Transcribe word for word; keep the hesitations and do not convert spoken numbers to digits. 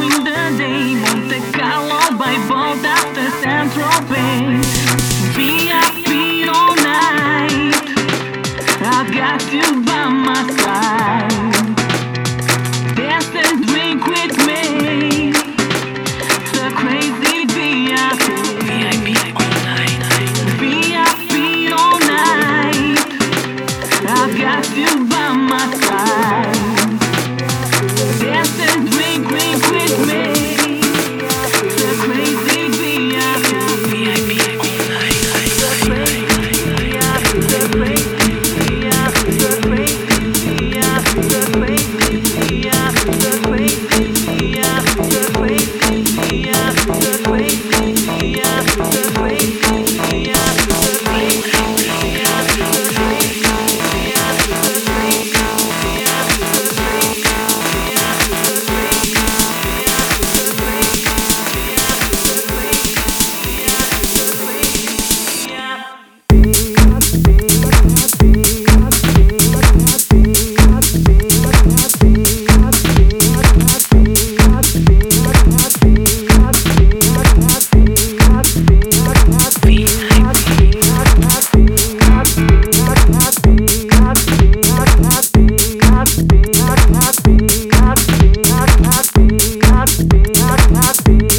in the day, Monte Carlo by boat after Saint-Tropez. V I P all night, I got you by my side. Dance and drink with me, the crazy V I P. V I P all night, V I P all night, I got you by my side. Dance and drink, drink with me, the crazy V I P. V I P all night, the crazy V I P, the crazy V I P, the crazy V I P, the crazy V I P, the crazy V I P, the crazy V I P, the crazy V I P, the crazy V I P, the crazy V I P, the crazy V I P, the crazy V I P, the Happy.